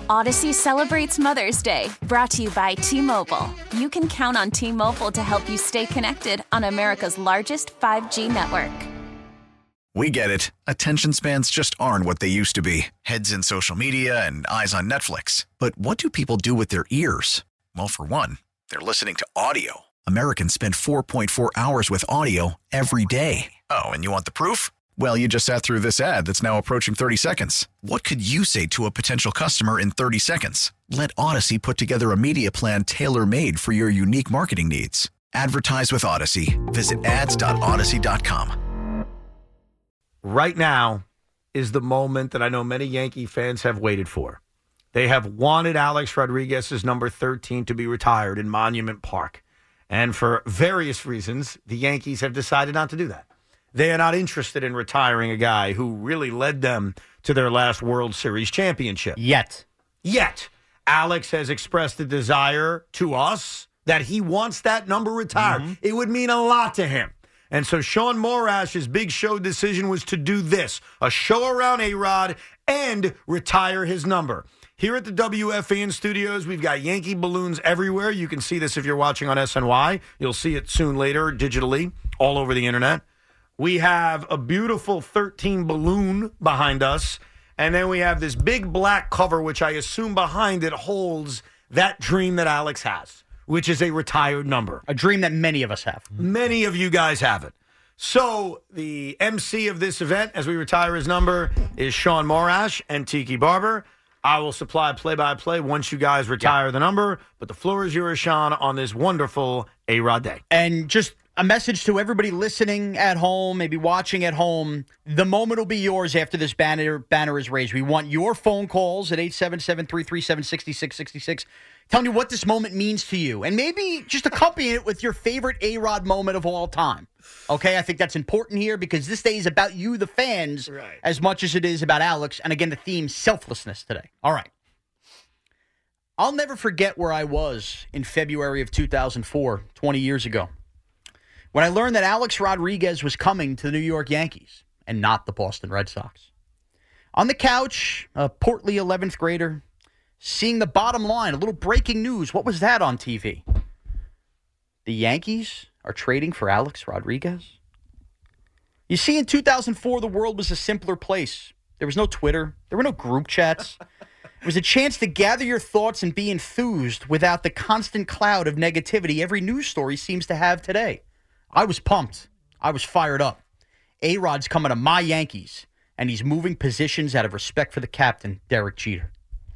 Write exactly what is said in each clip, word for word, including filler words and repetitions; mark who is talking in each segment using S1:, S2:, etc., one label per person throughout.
S1: Odyssey celebrates Mother's Day, brought to you by T-Mobile. You can count on T-Mobile to help you stay connected on America's largest five G network.
S2: We get it. Attention spans just aren't what they used to be. Heads in social media and eyes on Netflix. But what do people do with their ears? Well, for one, they're listening to audio. Americans spend four point four hours with audio every day. Oh, and you want the proof? Well, you just sat through this ad that's now approaching thirty seconds. What could you say to a potential customer in thirty seconds? Let Odyssey put together a media plan tailor-made for your unique marketing needs. Advertise with Odyssey. Visit ads dot odyssey dot com.
S3: Right now is the moment that I know many Yankee fans have waited for. They have wanted Alex Rodriguez's number thirteen to be retired in Monument Park. And for various reasons, the Yankees have decided not to do that. They are not interested in retiring a guy who really led them to their last World Series championship.
S4: Yet.
S3: Yet. Alex has expressed a desire to us that he wants that number retired. Mm-hmm. It would mean a lot to him. And so Sean Morash's big show decision was to do this, a show around A-Rod and retire his number. Here at the W F A N studios, we've got Yankee balloons everywhere. You can see this if you're watching on S N Y. You'll see it soon later digitally all over the internet. We have a beautiful thirteen balloon behind us, and then we have this big black cover, which I assume behind it holds that dream that Alex has, which is a retired number.
S4: A dream that many of us have.
S3: Many of you guys have it. So the M C of this event, as we retire his number, is Sean Morash and Tiki Barber. I will supply play-by-play once you guys retire yeah. the number, but the floor is yours, Sean, on this wonderful A-Rod Day.
S4: And just a message to everybody listening at home, maybe watching at home. The moment will be yours after this banner banner is raised. We want your phone calls at eight seven seven, three three seven, six six six six. Tell me what this moment means to you. And maybe just accompany it with your favorite A-Rod moment of all time. Okay, I think that's important here because this day is about you, the fans, right, as much as it is about Alex. And again, the theme, selflessness today. All right. I'll never forget where I was in February of two thousand four, twenty years ago, when I learned that Alex Rodriguez was coming to the New York Yankees and not the Boston Red Sox. On the couch, a portly eleventh grader, seeing the bottom line, a little breaking news. What was that on T V? The Yankees are trading for Alex Rodriguez? You see, in two thousand four, the world was a simpler place. There was no Twitter. There were no group chats. It was a chance to gather your thoughts and be enthused without the constant cloud of negativity every news story seems to have today. I was pumped. I was fired up. A-Rod's coming to my Yankees, and he's moving positions out of respect for the captain, Derek Jeter.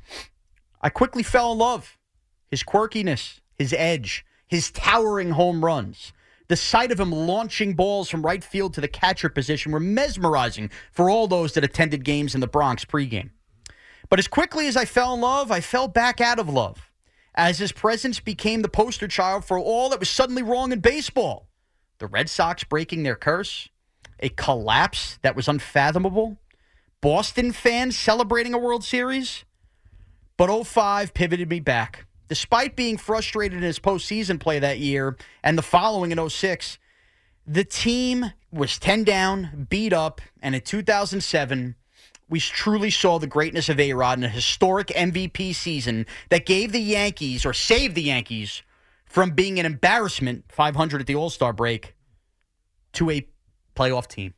S4: I quickly fell in love. His quirkiness, his edge, his towering home runs. The sight of him launching balls from right field to the catcher position were mesmerizing for all those that attended games in the Bronx pregame. But as quickly as I fell in love, I fell back out of love, as his presence became the poster child for all that was suddenly wrong in baseball. The Red Sox breaking their curse, a collapse that was unfathomable, Boston fans celebrating a World Series. But oh five pivoted me back. Despite being frustrated in his postseason play that year and the following in oh six, the team was ten down, beat up, and in two thousand seven, we truly saw the greatness of A-Rod in a historic M V P season that gave the Yankees, or saved the Yankees, from being an embarrassment, five hundred at the All-Star break, to a playoff team.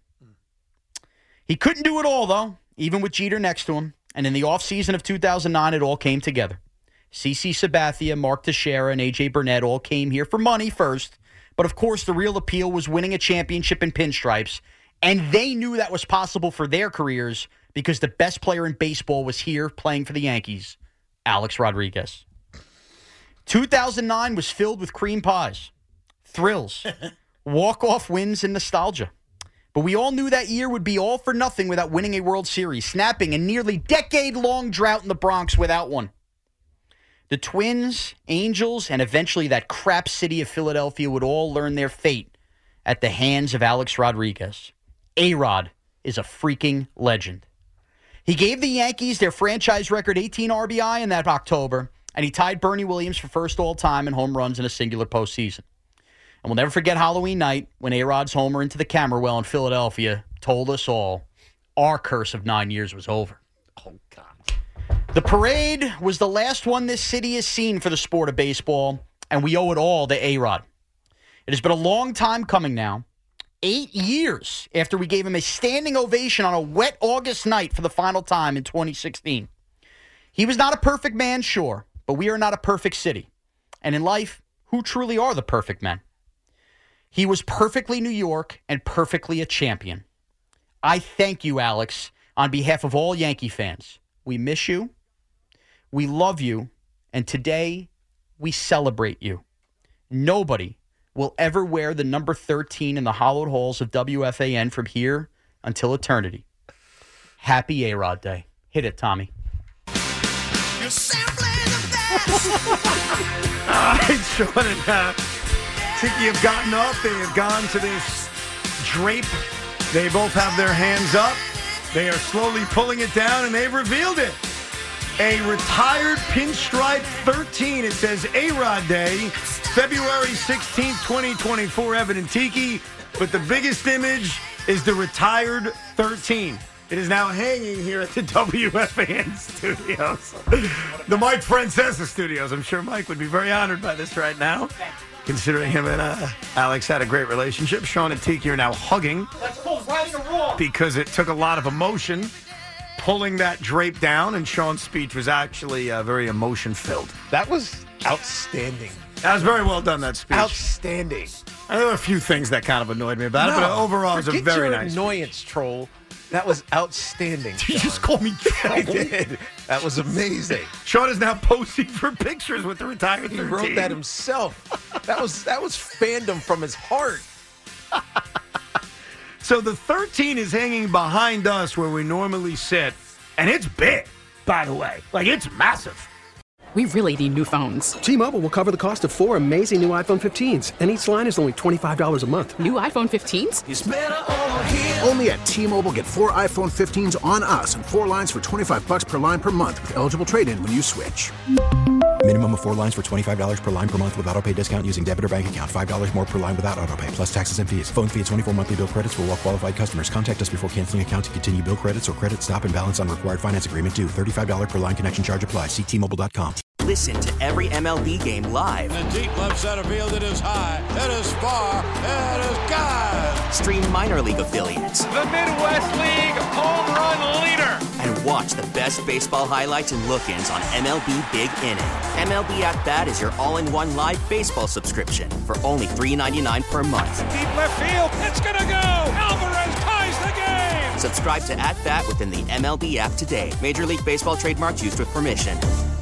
S4: He couldn't do it all, though, even with Jeter next to him. And in the offseason of two thousand nine, it all came together. CeCe Sabathia, Mark Teixeira, and A J Burnett all came here for money first. But, of course, the real appeal was winning a championship in pinstripes. And they knew that was possible for their careers because the best player in baseball was here playing for the Yankees, Alex Rodriguez. two thousand nine was filled with cream pies, thrills, walk-off wins, and nostalgia. But we all knew that year would be all for nothing without winning a World Series, snapping a nearly decade-long drought in the Bronx without one. The Twins, Angels, and eventually that crap city of Philadelphia would all learn their fate at the hands of Alex Rodriguez. A-Rod is a freaking legend. He gave the Yankees their franchise record eighteen R B I in that October, and he tied Bernie Williams for first all-time in home runs in a singular postseason. And we'll never forget Halloween night when A-Rod's homer into the camera well in Philadelphia told us all our curse of nine years was over.
S3: Oh, God.
S4: The parade was the last one this city has seen for the sport of baseball, and we owe it all to A-Rod. It has been a long time coming now. Eight years after we gave him a standing ovation on a wet August night for the final time in twenty sixteen. He was not a perfect man, sure, but we are not a perfect city. And in life, who truly are the perfect men? He was perfectly New York and perfectly a champion. I thank you, Alex, on behalf of all Yankee fans. We miss you, we love you, and today we celebrate you. Nobody will ever wear the number thirteen in the hallowed halls of W F A N from here until eternity. Happy A-Rod Day. Hit it, Tommy.
S5: You're simply the best.
S3: All right, Sean and uh, Tiki have gotten up. They have gone to this drape. They both have their hands up. They are slowly pulling it down, and they've revealed it. A retired pinstripe thirteen. It says A-Rod Day, February sixteenth, twenty twenty-four, Evan and Tiki. But the biggest image is the retired thirteen. It is now hanging here at the W F A N studios. The Mike Francesa studios. I'm sure Mike would be very honored by this right now, considering him and uh, Alex had a great relationship. Sean and Tiki are now hugging.
S4: That's called righting a wrong.
S3: Because it took a lot of emotion pulling that drape down, and Sean's speech was actually uh, very emotion-filled.
S6: That was outstanding.
S3: That was very well done, that speech.
S6: Outstanding.
S3: And there were a few things that kind of annoyed me about
S6: no,
S3: it, but overall, it was a very
S6: your
S3: nice
S6: annoyance,
S3: speech.
S6: troll. That was outstanding.
S3: Did you
S6: Sean.
S3: just call me troll?
S6: I did. That was amazing.
S3: Sean is now posing for pictures with the retired
S6: He
S3: thirteen.
S6: wrote that himself. That was that was fandom from his heart.
S3: So the thirteen is hanging behind us where we normally sit, and it's big, by the way. Like, it's massive.
S7: We really need new phones.
S8: T-Mobile will cover the cost of four amazing new iPhone fifteens, and each line is only twenty-five dollars a month.
S7: New iPhone fifteens?
S5: It's better over here.
S9: Only at T-Mobile, get four iPhone fifteens on us and four lines for twenty-five bucks per line per month with eligible trade-in when you switch.
S10: Minimum of four lines for twenty-five dollars per line per month with autopay discount using debit or bank account. five dollars more per line without autopay, plus taxes and fees. Phone fee at twenty-four monthly bill credits for well-qualified customers. Contact us before canceling account to continue bill credits or credit stop and balance on required finance agreement due. thirty-five dollars per line connection charge applies. See T Mobile dot com.
S11: Listen to every M L B game live.
S12: In the deep left center field, it is high, it is far, it is gone.
S11: Stream minor league affiliates.
S12: The Midwest League home run leader.
S11: And watch the best baseball highlights and look-ins on M L B Big Inning. M L B At Bat is your all-in-one live baseball subscription for only three ninety-nine per month.
S12: Deep left field, it's gonna go. Alvarez ties the game.
S11: Subscribe to At Bat within the M L B app today. Major League Baseball trademarks used with permission.